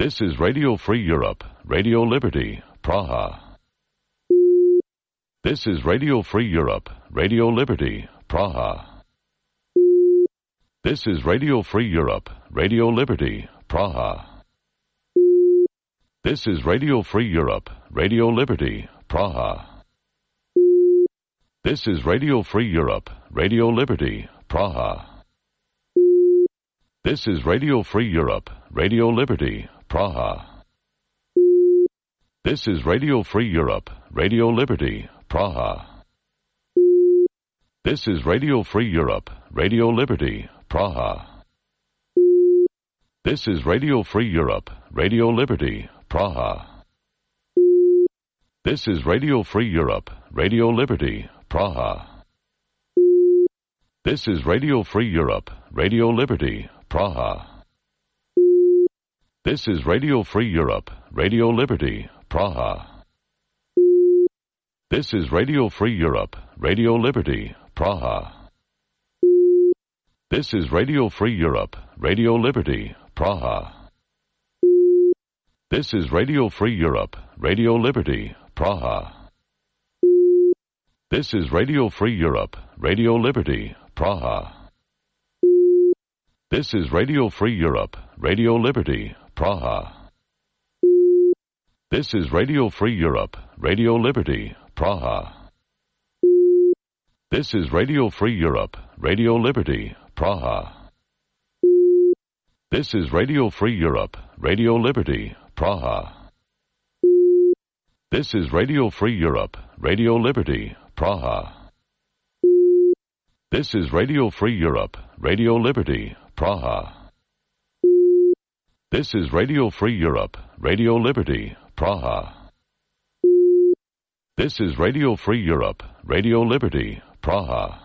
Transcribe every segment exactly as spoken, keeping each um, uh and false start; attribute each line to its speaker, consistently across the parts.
Speaker 1: This is Radio Free Europe, Radio Liberty, Praha. This is Radio Free Europe, Radio Liberty, Praha. This is Radio Free Europe, Radio Liberty, Praha. This is Radio Free Europe, Radio Liberty, Praha. This is Radio Free Europe, Radio Liberty, Praha. This is Radio Free Europe, Radio Liberty, Praha. This is Radio Free Europe, Radio Liberty, Praha. This is Radio Free Europe, Radio Liberty, Praha. This is Radio Free Europe, Radio Liberty, Praha. This is Radio Free Europe, Radio Liberty, Praha. This is Radio Free Europe, Radio Liberty, Praha. This is Radio Free Europe, Radio Liberty, Praha. This is Radio Free Europe, Radio Liberty, Praha. This is Radio Free Europe, Radio Liberty, Praha. This is Radio Free Europe, Radio Liberty, Praha. This is Radio Free Europe, Radio Liberty, Praha. This is Radio Free Europe, Radio Liberty, Praha. This is Radio Free Europe, Radio Liberty, Praha. This is Radio Free Europe, Radio Liberty, Praha. This is Radio Free Europe, Radio Liberty, Praha. This is Radio Free Europe, Radio Liberty, Praha. This is Radio Free Europe, Radio Liberty, Praha. This is Radio Free Europe, Radio Liberty, Praha. This is Radio Free Europe, Radio Liberty, Praha.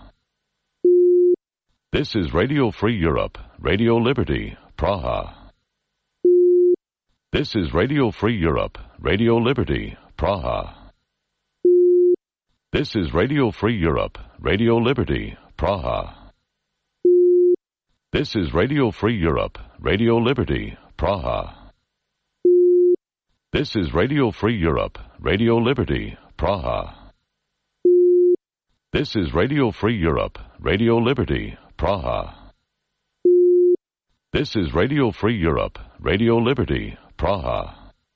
Speaker 1: This is Radio Free Europe, Radio Liberty, Praha. This is Radio Free Europe, Radio Liberty, Praha. This is Radio Free Europe, Radio Liberty, Praha. This is Radio Free Europe, Radio Liberty, Praha. This is Radio Free Europe, Radio Liberty, Praha. This is Radio Free Europe, Radio Liberty, Praha. This is Radio Free Europe, Radio Liberty, Praha.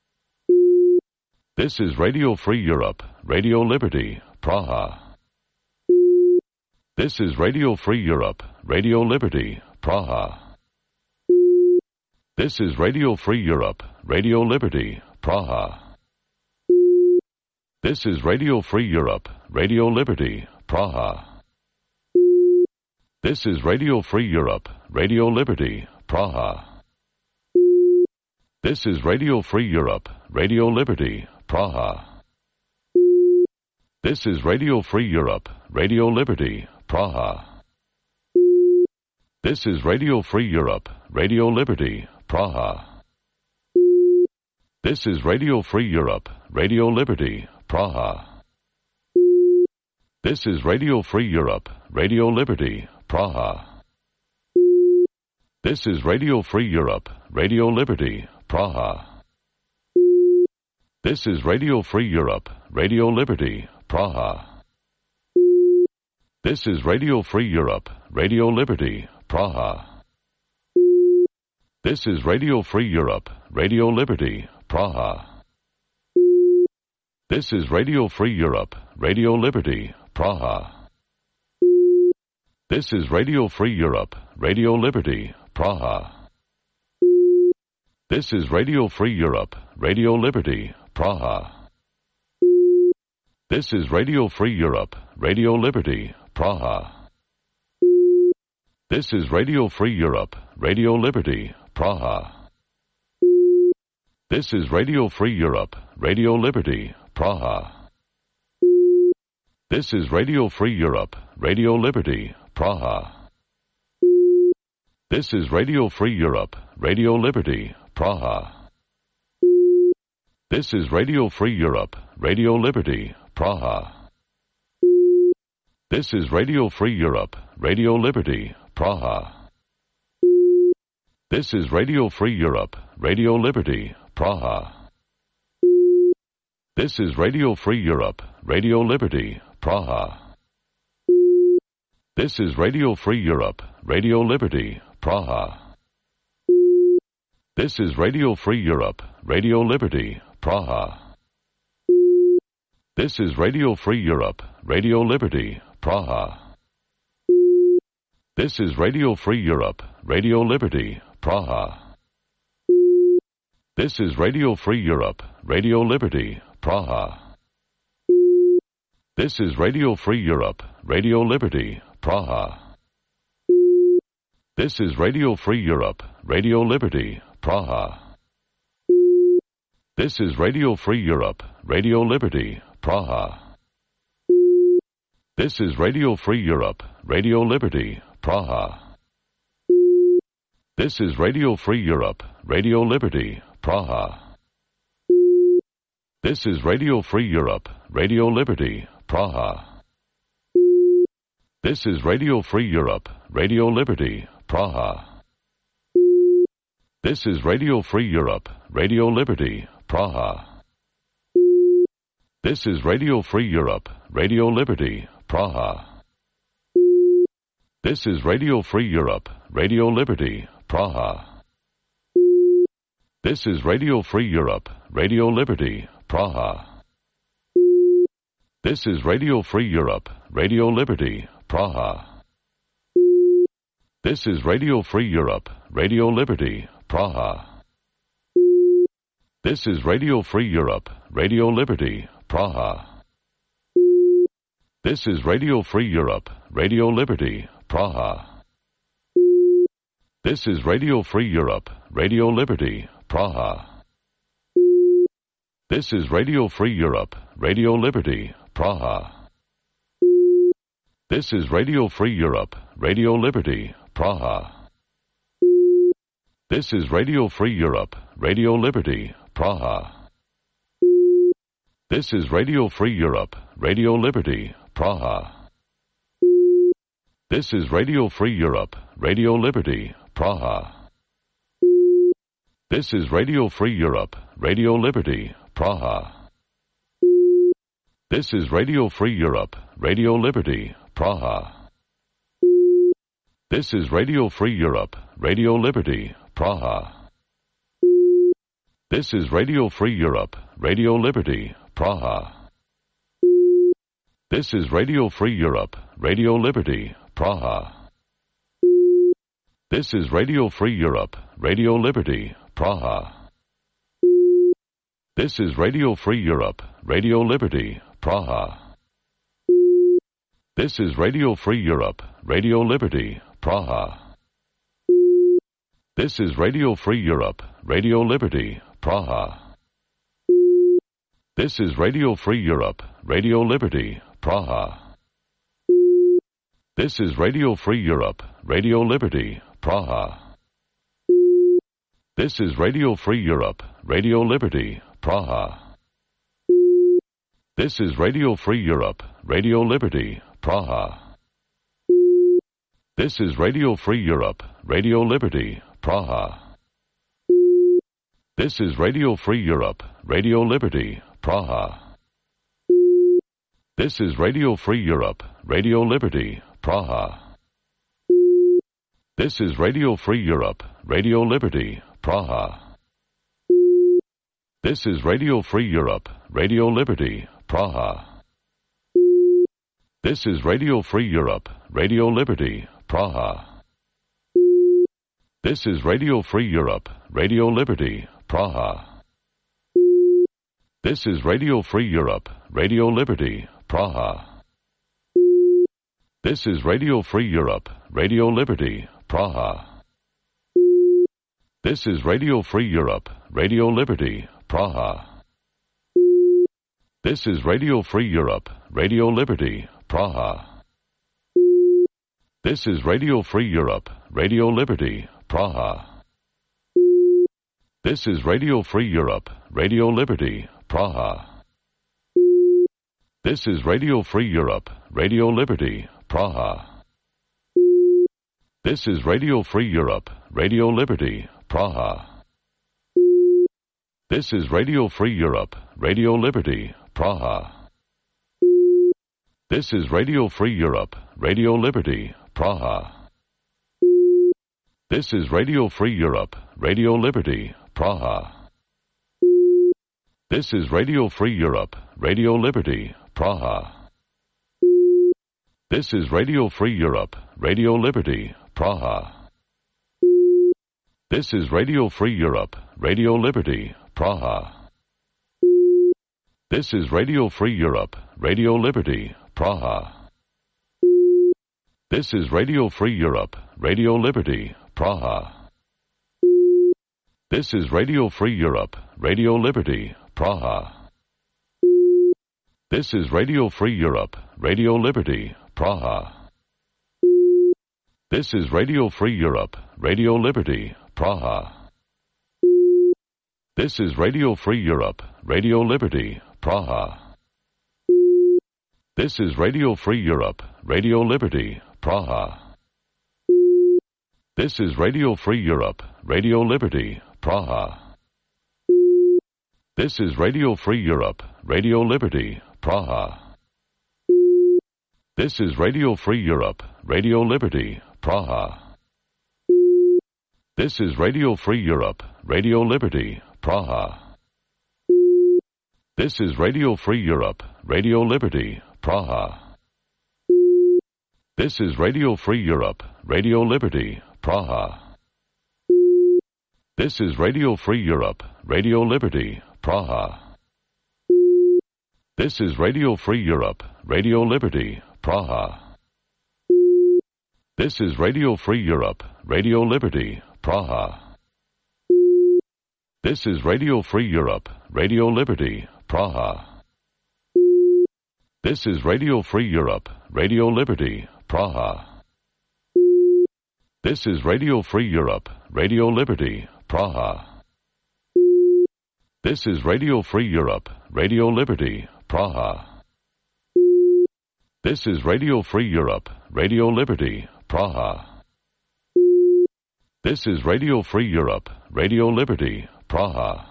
Speaker 1: This is Radio Free Europe, Radio Liberty, Praha. This is Radio Free Europe, Radio Liberty, Praha. This is Radio Free Europe, Radio Liberty, Praha. This is Radio Free Europe, Radio Liberty, Praha. This is Radio Free Europe, Radio Liberty, Praha. This is Radio Free Europe, Radio Liberty, Praha. This is Radio Free Europe, Radio Liberty, Praha. This is Radio Free Europe, Radio Liberty, Praha. This is Radio Free Europe, Radio Liberty, Praha. This is Radio Free Europe, Radio Liberty, Praha. This is Radio Free Europe, Radio Liberty, Praha. This is Radio Free Europe, Radio Liberty, Praha. This is Radio Free Europe, Radio Liberty, Praha. This is Radio Free Europe, Radio Liberty, Praha. This is Radio Free Europe, Radio Liberty, Praha. This is Radio Free Europe, Radio Liberty, Praha. This is Radio Free Europe, Radio Liberty, Praha. This is Radio Free Europe, Radio Liberty, Praha. This is Radio Free Europe, Radio Liberty, Praha. This is Radio Free Europe, Radio Liberty, Praha. This is Radio Free Europe, Radio Liberty, Praha. This is Radio Free Europe, Radio Liberty, Praha. This is Radio Free Europe, Radio Liberty, Praha. This is Radio Free Europe, Radio Liberty, Praha. This is Radio Free Europe, Radio Liberty, Praha. This is Radio Free Europe, Radio Liberty, Praha. This is Radio Free Europe, Radio Liberty, Praha. This is Radio Free Europe, Radio Liberty, Praha. This is Radio Free Europe, Radio Liberty, Praha. This is Radio Free Europe, Radio Liberty, Praha. This is Radio Free Europe, Radio Liberty, Praha. This is Radio Free Europe, Radio Liberty, Praha. This is Radio Free Europe, Radio Liberty, Praha. This is Radio Free Europe, Radio Liberty, Praha. This is Radio Free Europe, Radio Liberty, Praha. This is Radio Free Europe, Radio Liberty, Praha. This is Radio Free Europe, Radio Liberty, Praha. This is Radio Free Europe, Radio Liberty, Praha. This is Radio Free Europe, Radio Liberty, Praha. This is Radio Free Europe, Radio Liberty, Praha. This is Radio Free Europe, Radio Liberty, Praha. This is Radio Free Europe, Radio Liberty, Praha. This is Radio Free Europe, Radio Liberty, Praha. This is Radio Free Europe, Radio Liberty, Praha. This is Radio Free Europe, Radio Liberty, Praha. This is Radio Free Europe, Radio Liberty, Praha. This is Radio Free Europe, Radio Liberty, Praha. This is Radio Free Europe, Radio Liberty, Praha. This is Radio Free Europe, Radio Liberty, Praha. This is Radio Free Europe, Radio Liberty, Praha. This is Radio Free Europe, Radio Liberty, Praha. This is Radio Free Europe, Radio Liberty, Praha. This is Radio Free Europe, Radio Liberty, Praha. This is Radio Free Europe, Radio Liberty, Praha. This is Radio Free Europe, Radio Liberty, Praha. This is Radio Free Europe, Radio Liberty, Praha. This is Radio Free Europe, Radio Liberty, Praha. This is Radio Free Europe, Radio Liberty, Praha. This is Radio Free Europe, Radio Liberty, Praha. This is Radio Free Europe, Radio Liberty, Praha. This is Radio Free Europe, Radio Liberty, Praha. This is Radio Free Europe, Radio Liberty, Praha. This is Radio Free Europe, Radio Liberty, Praha. This is Radio Free Europe, Radio Liberty, Praha. This is Radio Free Europe, Radio Liberty, Praha. This is Radio Free Europe, Radio Liberty, Praha. This is Radio Free Europe, Radio Liberty, Praha. This is Radio Free Europe, Radio Liberty, Praha. This is Radio Free Europe, Radio Liberty, Praha. This is Radio Free Europe, Radio Liberty, Praha. This is Radio Free Europe, Radio Liberty, Praha. This is Radio Free Europe, Radio Liberty, Praha. This is Radio Free Europe, Radio Liberty, Praha. This is Radio Free Europe, Radio Liberty, Praha. This is Radio Free Europe, Radio Liberty, Praha. This is Radio Free Europe, Radio Liberty, Praha. This is Radio Free Europe, Radio Liberty, Praha. This is Radio Free Europe, Radio Liberty, Praha. This is Radio Free Europe, Radio Liberty, Praha. This is Radio Free Europe, Radio Liberty, Praha. This is Radio Free Europe, Radio Liberty, Praha. This is Radio Free Europe, Radio Liberty, Praha. This is Radio Free Europe, Radio Liberty, Praha. This is Radio Free Europe, Radio Liberty, Praha. This is Radio Free Europe, Radio Liberty, Praha. This is Radio Free Europe, Radio Liberty, Praha. This is Radio Free Europe, Radio Liberty, Praha. This is Radio Free Europe, Radio Liberty, Praha. This is Radio Free Europe, Radio Liberty, Praha. This is Radio Free Europe, Radio Liberty, Praha. This is Radio Free Europe, Radio Liberty, Praha. This is Radio Free Europe, Radio Liberty, Praha. This is Radio Free Europe, Radio Liberty, Praha. This is Radio Free Europe, Radio Liberty, Praha. This is Radio Free Europe, Radio Liberty, Praha. This is Radio Free Europe, Radio Liberty, Praha. This is Radio Free Europe, Radio Liberty, Praha. This is Radio Free Europe, Radio Liberty, Praha. This is Radio Free Europe, Radio Liberty, Praha. This is Radio Free Europe, Radio Liberty, Praha. This is Radio Free Europe, Radio Liberty, Praha. This is Radio Free Europe, Radio Liberty, Praha. This is Radio Free Europe, Radio Liberty, Praha. This is Radio Free Europe, Radio Liberty, Praha. This is Radio Free Europe, Radio Liberty, Praha. This is Radio Free Europe, Radio Liberty, Praha. This is Radio Free Europe, Radio Liberty, Praha. This is Radio Free Europe, Radio Liberty, Praha.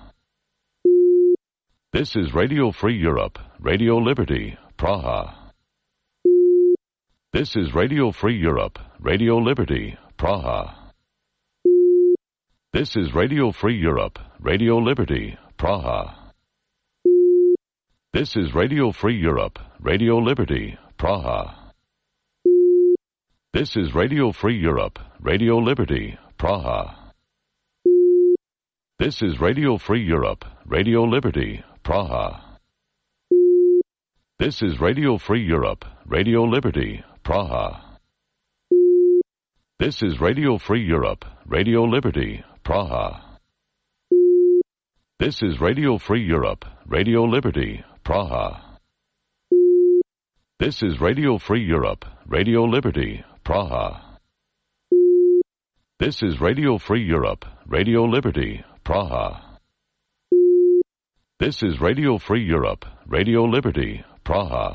Speaker 1: This is Radio Free Europe, Radio Liberty, Praha. This is Radio Free Europe, Radio Liberty, Praha. This is Radio Free Europe, Radio Liberty, Praha. This is Radio Free Europe, Radio Liberty, Praha. This is Radio Free Europe, Radio Liberty, Praha. This is Radio Free Europe, Radio Liberty, Praha. This is Radio Free Europe, Radio Liberty, Praha. This is Radio Free Europe, Radio Liberty, Praha. This is Radio Free Europe, Radio Liberty, Praha. This is Radio Free Europe, Radio Liberty, Praha. This is Radio Free Europe, Radio Liberty, Praha. This is Radio Free Europe, Radio Liberty, Praha.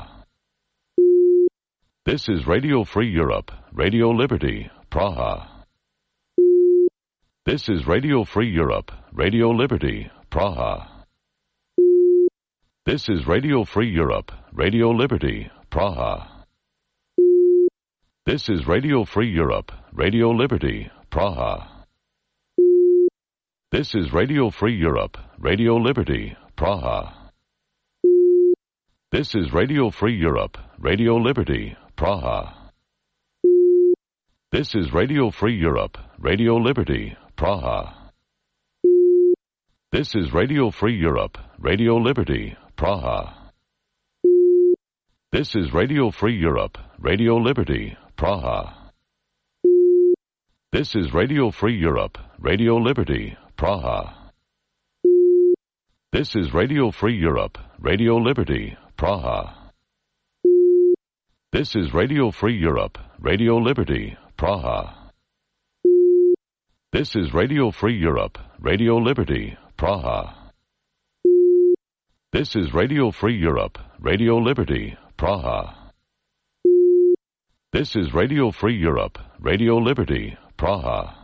Speaker 1: This is Radio Free Europe, Radio Liberty, Praha. This is Radio Free Europe, Radio Liberty, Praha. This is Radio Free Europe, Radio Liberty, Praha. This is Radio Free Europe, Radio Liberty, Praha. This is Radio Free Europe, Radio Liberty, Praha. This is Radio Free Europe, Radio Liberty, Praha. This is Radio Free Europe, Radio Liberty, Praha. This is Radio Free Europe, Radio Liberty, Praha. This is Radio Free Europe, Radio Liberty, Praha. This is Radio Free Europe, Radio Liberty, Praha. This is Radio Free Europe, Radio Liberty, Praha. This is Radio Free Europe, Radio Liberty, Praha. This is Radio Free Europe, Radio Liberty, Praha. This is Radio Free Europe, Radio Liberty, Praha. This is Radio Free Europe, Radio Liberty, Praha.